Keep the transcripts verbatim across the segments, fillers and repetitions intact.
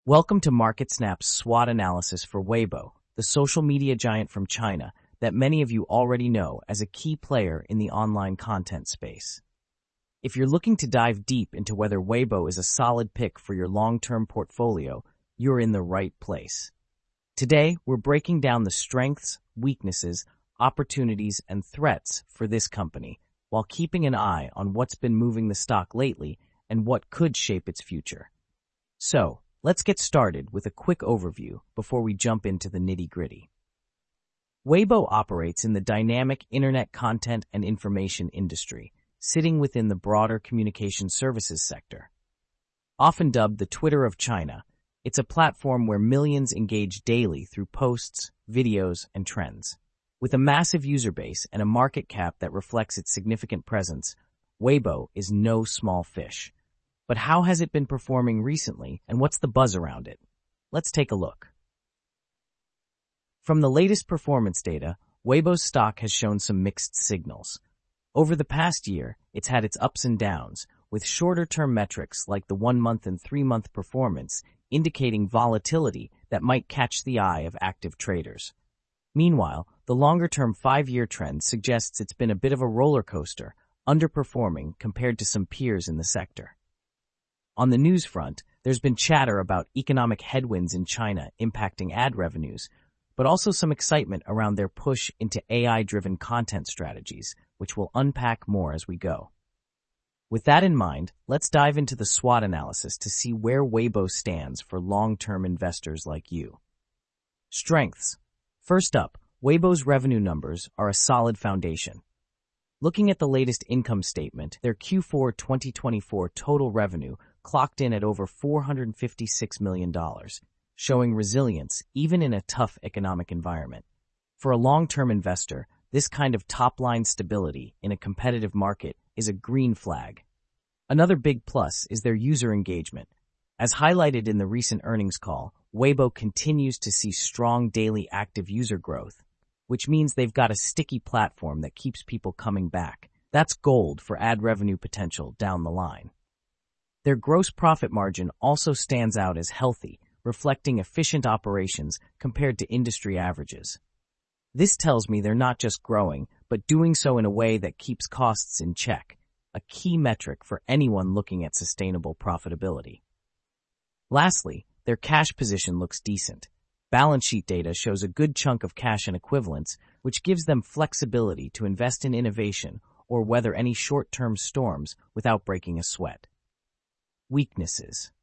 Welcome to MarketSnap's SWOT analysis for Weibo, the social media giant from China that many of you already know as a key player in the online content space. If you're looking to dive deep into whether Weibo is a solid pick for your long-term portfolio, you're in the right place. Today, we're breaking down the strengths, weaknesses, opportunities, and threats for this company, while keeping an eye on what's been moving the stock lately and what could shape its future. So, let's get started with a quick overview before we jump into the nitty-gritty. Weibo operates in the dynamic internet content and information industry, sitting within the broader communication services sector. Often dubbed the Twitter of China, it's a platform where millions engage daily through posts, videos, and trends. With a massive user base and a market cap that reflects its significant presence, Weibo is no small fish. But how has it been performing recently, and what's the buzz around it? Let's take a look. From the latest performance data, Weibo's stock has shown some mixed signals. Over the past year, it's had its ups and downs, with shorter-term metrics like the one-month and three-month performance indicating volatility that might catch the eye of active traders. Meanwhile, the longer-term five-year trend suggests it's been a bit of a roller coaster, underperforming compared to some peers in the sector. On the news front, there's been chatter about economic headwinds in China impacting ad revenues, but also some excitement around their push into A I-driven content strategies, which we'll unpack more as we go. With that in mind, let's dive into the SWOT analysis to see where Weibo stands for long-term investors like you. Strengths. First up, Weibo's revenue numbers are a solid foundation. Looking at the latest income statement, their Q four twenty twenty-four total revenue clocked in at over four hundred fifty-six million dollars, showing resilience even in a tough economic environment. For a long-term investor, this kind of top-line stability in a competitive market is a green flag. Another big plus is their user engagement. As highlighted in the recent earnings call, Weibo continues to see strong daily active user growth, which means they've got a sticky platform that keeps people coming back. That's gold for ad revenue potential down the line. Their gross profit margin also stands out as healthy, reflecting efficient operations compared to industry averages. This tells me they're not just growing, but doing so in a way that keeps costs in check, a key metric for anyone looking at sustainable profitability. Lastly, their cash position looks decent. Balance sheet data shows a good chunk of cash and equivalents, which gives them flexibility to invest in innovation or weather any short-term storms without breaking a sweat. Weaknesses.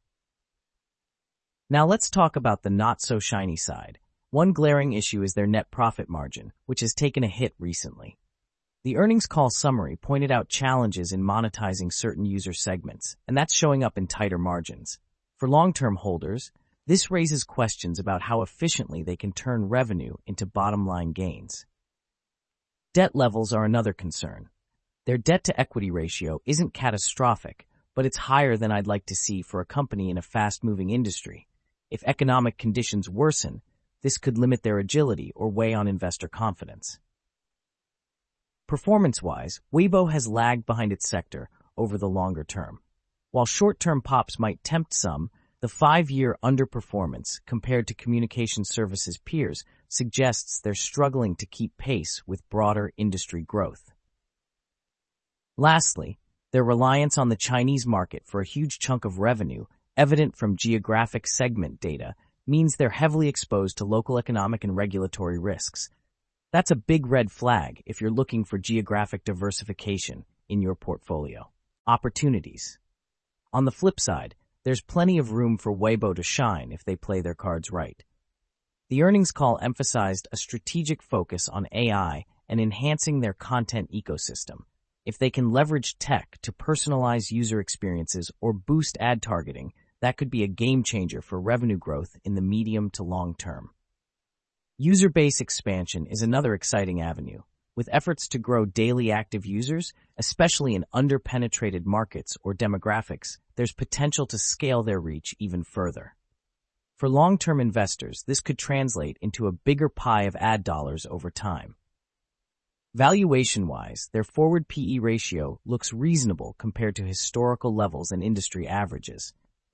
Now let's talk about the not-so-shiny side. One glaring issue is their net profit margin, which has taken a hit recently. The earnings call summary pointed out challenges in monetizing certain user segments, and that's showing up in tighter margins. For long-term holders, this raises questions about how efficiently they can turn revenue into bottom-line gains. Debt levels are another concern. Their debt-to-equity ratio isn't catastrophic, but it's higher than I'd like to see for a company in a fast-moving industry. If economic conditions worsen, this could limit their agility or weigh on investor confidence. Performance-wise, Weibo has lagged behind its sector over the longer term. While short-term pops might tempt some, the five-year underperformance compared to communication services peers suggests they're struggling to keep pace with broader industry growth. Lastly, their reliance on the Chinese market for a huge chunk of revenue, evident from geographic segment data, means they're heavily exposed to local economic and regulatory risks. That's a big red flag if you're looking for geographic diversification in your portfolio. Opportunities. On the flip side, there's plenty of room for Weibo to shine if they play their cards right. The earnings call emphasized a strategic focus on A I and enhancing their content ecosystem. If they can leverage tech to personalize user experiences or boost ad targeting, that could be a game changer for revenue growth in the medium to long term. User base expansion is another exciting avenue. With efforts to grow daily active users, especially in under-penetrated markets or demographics, there's potential to scale their reach even further. For long-term investors, this could translate into a bigger pie of ad dollars over time. Valuation-wise, their forward P E ratio looks reasonable compared to historical levels and industry averages.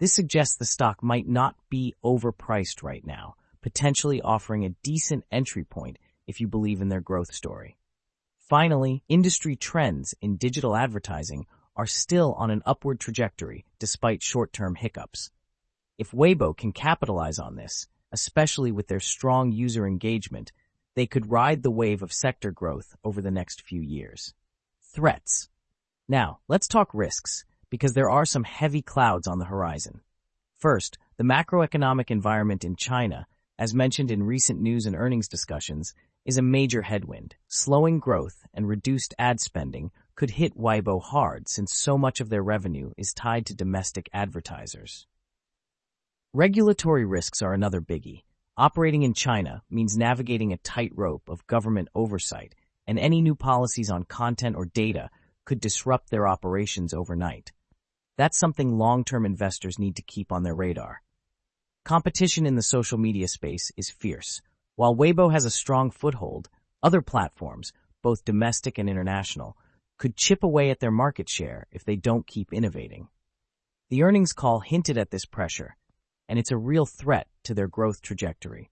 This suggests the stock might not be overpriced right now, potentially offering a decent entry point if you believe in their growth story. Finally, industry trends in digital advertising are still on an upward trajectory despite short-term hiccups. If Weibo can capitalize on this, especially with their strong user engagement, they could ride the wave of sector growth over the next few years. Threats. Now, let's talk risks, because there are some heavy clouds on the horizon. First, the macroeconomic environment in China, as mentioned in recent news and earnings discussions, is a major headwind. Slowing growth and reduced ad spending could hit Weibo hard since so much of their revenue is tied to domestic advertisers. Regulatory risks are another biggie. Operating in China means navigating a tightrope of government oversight, and any new policies on content or data could disrupt their operations overnight. That's something long-term investors need to keep on their radar. Competition in the social media space is fierce. While Weibo has a strong foothold, other platforms, both domestic and international, could chip away at their market share if they don't keep innovating. The earnings call hinted at this pressure, and it's a real threat to their growth trajectory.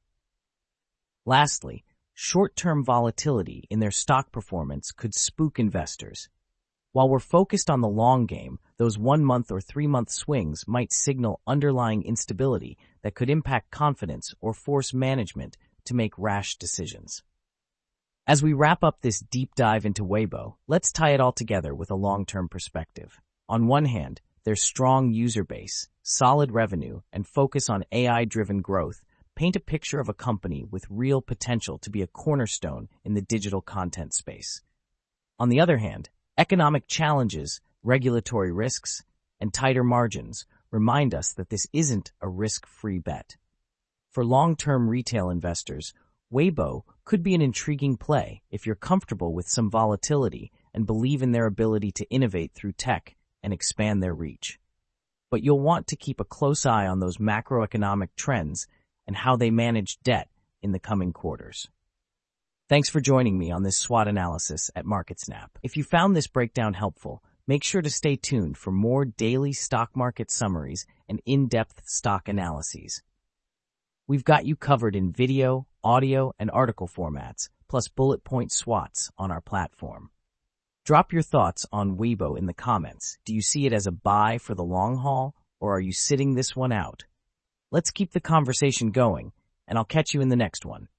Lastly, short-term volatility in their stock performance could spook investors. While we're focused on the long game, those one-month or three-month swings might signal underlying instability that could impact confidence or force management to make rash decisions. As we wrap up this deep dive into Weibo, let's tie it all together with a long-term perspective. On one hand, their strong user base, solid revenue, and focus on A I-driven growth paint a picture of a company with real potential to be a cornerstone in the digital content space. On the other hand, economic challenges, regulatory risks, and tighter margins remind us that this isn't a risk-free bet. For long-term retail investors, Weibo could be an intriguing play if you're comfortable with some volatility and believe in their ability to innovate through tech and expand their reach. But you'll want to keep a close eye on those macroeconomic trends and how they manage debt in the coming quarters. Thanks for joining me on this SWOT analysis at MarketSnap. If you found this breakdown helpful, make sure to stay tuned for more daily stock market summaries and in-depth stock analyses. We've got you covered in video, audio, and article formats, plus bullet point SWOTs on our platform. Drop your thoughts on Weibo in the comments. Do you see it as a buy for the long haul, or are you sitting this one out? Let's keep the conversation going, and I'll catch you in the next one.